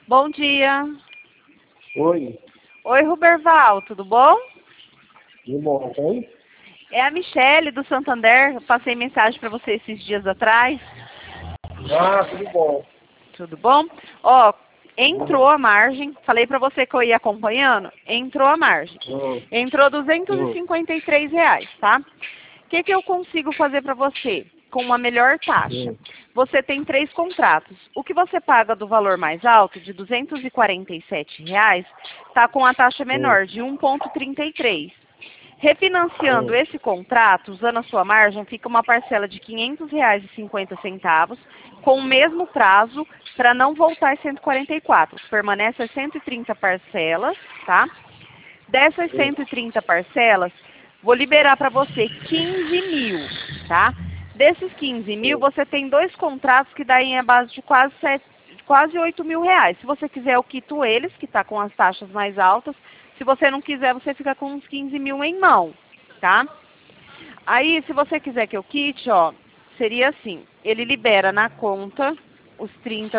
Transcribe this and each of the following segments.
Bom dia. Oi, Oi, Ruberval, tudo bom? tudo bom, hein? É a Michele do Santander. Eu passei mensagem para você esses dias atrás. Ah, tudo bom. Tudo bom? Ó, entrou a margem. Falei para você que eu ia acompanhando. Entrou a margem. Hum, Entrou R$ hum, 253, tá? O que eu consigo fazer para você com uma melhor taxa? hum, Você tem 3 contratos. O que você paga do valor mais alto, de R$ 247, está com a taxa hum, menor, de 1,33. Refinanciando hum. esse contrato, usando a sua margem, fica uma parcela de R$ 500,50, com o mesmo prazo para não voltar às 144. Permanece as 130 parcelas, tá? Dessas 130 parcelas, vou liberar para você 15 mil, tá? Desses 15 mil, você tem 2 contratos que daí a base de quase R$ 8.000. Se você quiser, eu quito eles, que está com as taxas mais altas. Se você não quiser, você fica com uns 15 mil em mão, tá? Aí, se você quiser que eu quite, ó, seria assim, ele libera na conta os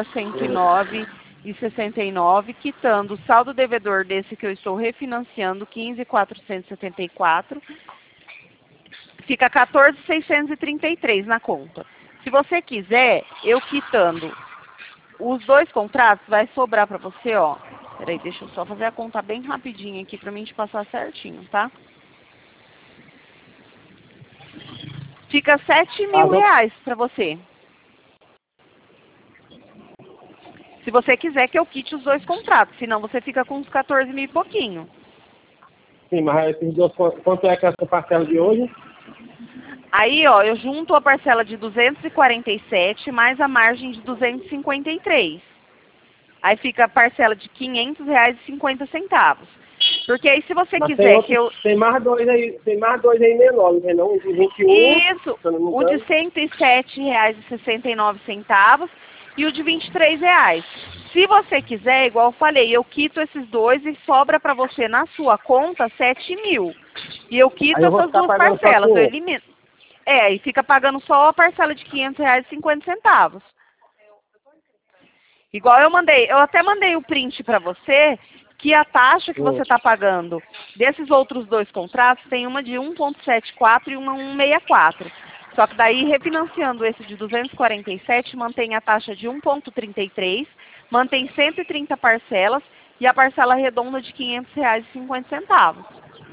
30.109,69, quitando o saldo devedor desse que eu estou refinanciando, 15.474, fica 14.633 na conta. Se você quiser, eu quitando os 2 contratos, vai sobrar para você, ó. Peraí, deixa eu só fazer a conta bem rapidinho aqui para mim te passar certinho, tá? Fica R$ 7.000 Ah, para você. Se você quiser que eu quite os 2 contratos, senão você fica com uns 14 mil e pouquinho. sim, mas esses dois, quanto é que é essa parcela de hoje? Aí, ó, eu junto a parcela de 247 mais a margem de 253. Aí fica a parcela de R$ 500,50. Porque aí se você Mas tem quiser que outros, eu... tem mais dois aí menores, né? Não, de 21, se Isso, eu não me o de engano. R$ 107,69 e o de R$ 23. Se você quiser, igual eu falei, eu quito esses 2 e sobra para você na sua conta 7 mil. E eu quito Aí eu vou essas ficar 2 pagando só parcelas, eu 500. elimino. É, e fica pagando só a parcela de R$ 500,50. Igual eu até mandei o print para você, que a taxa que Hum. você está pagando desses outros 2 contratos tem uma de 1,74 e uma 1,64. Só que daí, refinanciando esse de 247, mantém a taxa de 1,33, mantém 130 parcelas e a parcela redonda de R$ 500,50.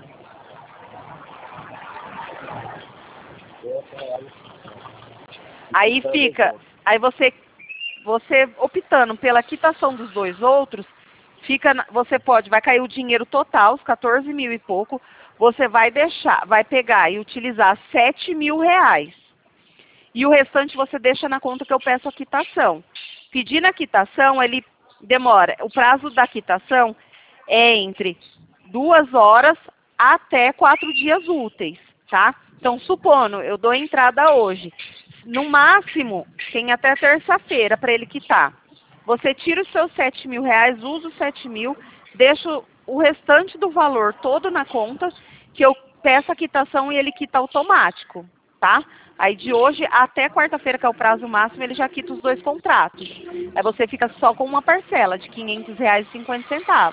Aí fica, aí você optando pela quitação dos 2 outros, vai cair o dinheiro total, os 14 mil e pouco, você vai pegar e utilizar R$ 7.000. E o restante você deixa na conta que eu peço a quitação. Pedindo a quitação, ele demora, o prazo da quitação é entre 2 horas até 4 dias úteis, tá? Então, supondo, eu dou entrada hoje. No máximo, tem até terça-feira para ele quitar. Você tira os seus R$ 7.000, usa os 7.000, deixa o restante do valor todo na conta, que eu peço a quitação e ele quita automático, tá? Aí de hoje até quarta-feira, que é o prazo máximo, ele já quita os 2 contratos. Aí você fica só com uma parcela de R$ 500,50.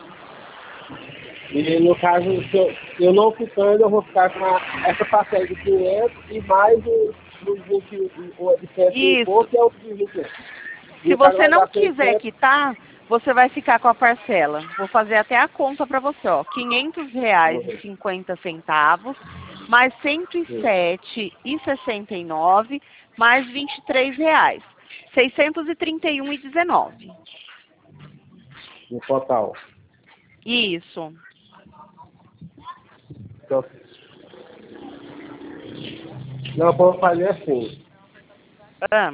E no caso, se eu não quitando, eu vou ficar com essa parcela de 500 e mais o 20, o de 100 e Isso. pouco, é o de 20. Se No caso você vai não dar quiser 600. quitar, você vai ficar com a parcela. Vou fazer até a conta para você, ó. R$ Uhum. 500,50 mais 107,69 mais R$ 23. 631,19. No total. Isso. Então, não, vamos fazer assim. Ah,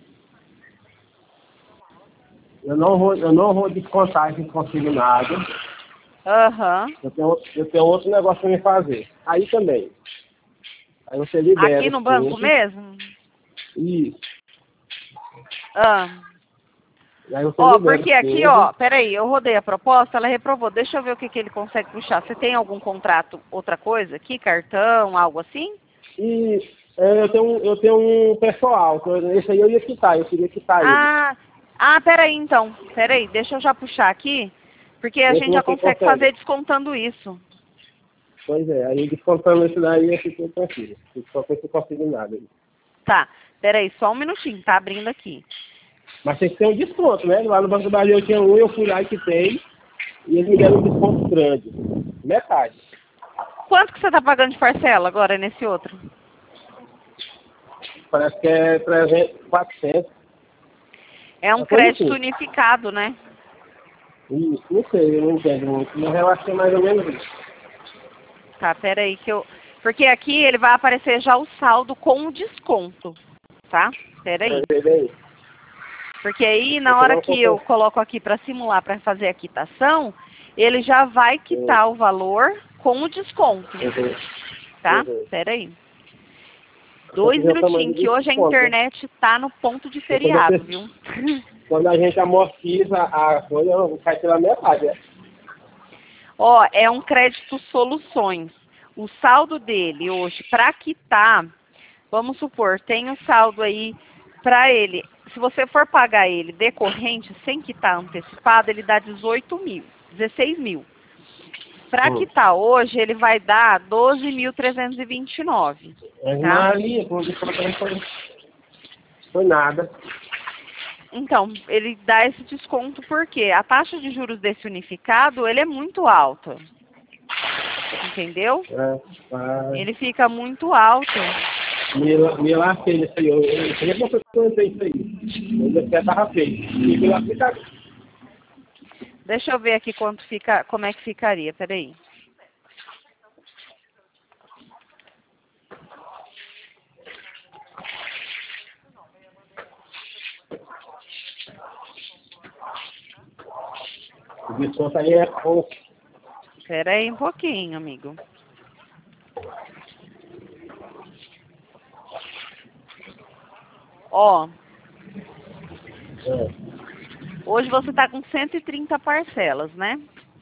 Eu não vou descontar esse consignado. aham. Eu tenho outro negócio para me fazer. Aí também. Aí você libera Aqui os no banco 15. mesmo? Isso. Ah. E aí você Ó, libera porque os aqui, ó, 15. peraí, eu rodei a proposta, ela reprovou. Deixa eu ver o que ele consegue puxar. Você tem algum contrato, outra coisa aqui? Cartão, algo assim? E eu tenho um pessoal. Esse aí eu ia quitar. Eu queria quitar ele. Ah, Ah, peraí então. Peraí, deixa eu já puxar aqui. Porque a gente já consegue fazer descontando isso. Pois é, aí descontando isso daí eu fico tranquilo. Só que eu não consigo nada. Tá, peraí, só um minutinho, tá abrindo aqui. Mas tem que ter um desconto, né? Lá no Banco do Brasil eu tinha um, eu fui lá e quitei. E eles me deram um desconto grande. Metade. Quanto que você tá pagando de parcela agora nesse outro? Parece que é 300, 400. É um crédito unificado, né? Isso, não sei, eu não entendo muito. Mas eu acho que é mais ou menos isso. Tá, peraí que eu... Porque aqui ele vai aparecer já o saldo com o desconto, tá? Peraí. Porque aí, na hora que eu coloco aqui para simular, para fazer a quitação, ele já vai quitar o valor com o desconto, tá? Peraí. 2 minutinhos, que hoje a internet tá no ponto de feriado, viu? Quando a gente amortiza a coisa, cai pela metade, né? Ó, é um crédito soluções. O saldo dele hoje, para quitar, vamos supor, tem um saldo aí para ele. Se você for pagar ele decorrente, sem quitar antecipado, ele dá 16 mil. Para quitar hoje, ele vai dar 12.329. Mas tá? Maria, foi nada. Então, ele dá esse desconto porque a taxa de juros desse unificado, ele é muito alta. Entendeu? Ele fica muito alto. Me lasquei nisso aí. Eu queria que você conhecesse isso aí. Eu já estava feio. E me lasquei. Deixa eu ver aqui quanto fica, como é que ficaria. Peraí. O desconto aí é pouco. Peraí um pouquinho, amigo. Ó. Hoje você está com 130 parcelas, né?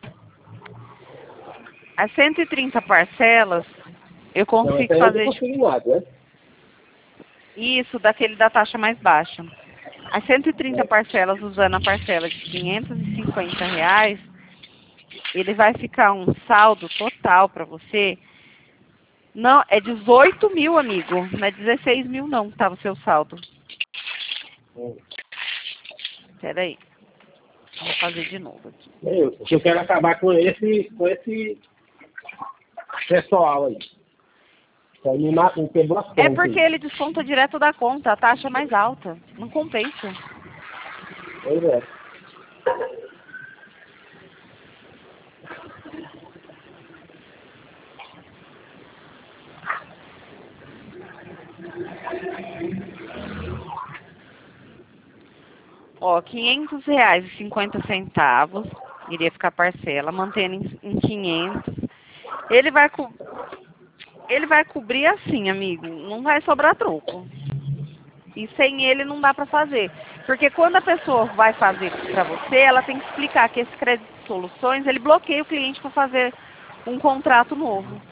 As 130 parcelas, eu consigo fazer... Né? Isso, daquele da taxa mais baixa. As 130 parcelas, usando a parcela de R$550, ele vai ficar um saldo total para você. Não, é 18 mil, amigo. Não é 16 mil, não, que tá o seu saldo. Peraí. Vou fazer de novo aqui. Eu quero acabar com esse pessoal aí. Me quebrou as É porque ele desconta direto da conta, a taxa é mais alta. Não compensa. Pois é. Ó, R$500,50 iria ficar parcela, mantendo em 500. Ele vai cobrir assim, amigo, não vai sobrar troco. E sem ele não dá para fazer. Porque quando a pessoa vai fazer para você, ela tem que explicar que esse crédito de soluções, ele bloqueia o cliente para fazer um contrato novo.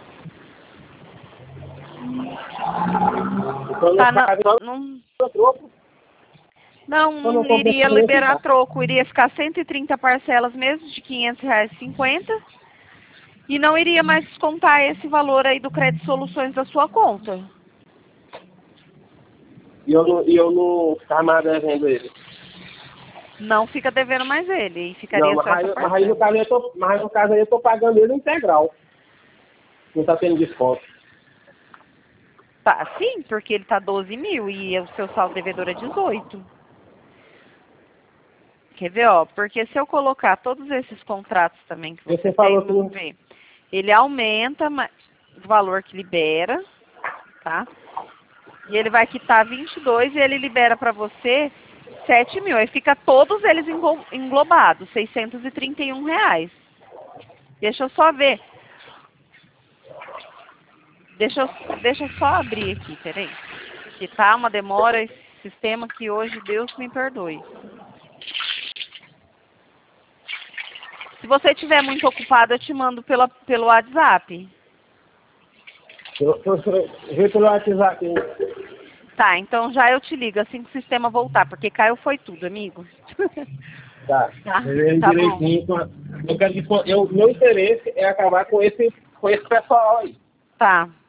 Tá, não iria liberar troco, iria ficar 130 parcelas mesmo de R$500,50 e não iria mais descontar esse valor aí do crédito soluções da sua conta. E eu não ficava mais devendo ele. Não fica devendo mais ele, e ficaria não, só essa parcela. Mas no caso aí eu tô pagando ele integral. Não tá tendo desconto. Tá, sim, porque ele tá 12 mil e o seu saldo devedor é 18. Quer ver, ó? Porque se eu colocar todos esses contratos também que você tem, vamos ver. Ele aumenta o valor que libera, tá? E ele vai quitar 22 e ele libera para você 7 mil. Aí fica todos eles englobados, R$631. Deixa eu só ver. Deixa eu só abrir aqui, peraí. Que tá uma demora esse sistema que hoje Deus me perdoe. Se você estiver muito ocupado, eu te mando pelo WhatsApp. Vê pelo WhatsApp. Tá, então já eu te ligo assim que o sistema voltar, porque caiu foi tudo, amigo. Tá. Tá, tá Direitinho. Eu quero que, meu interesse é acabar com esse pessoal aí. Tá.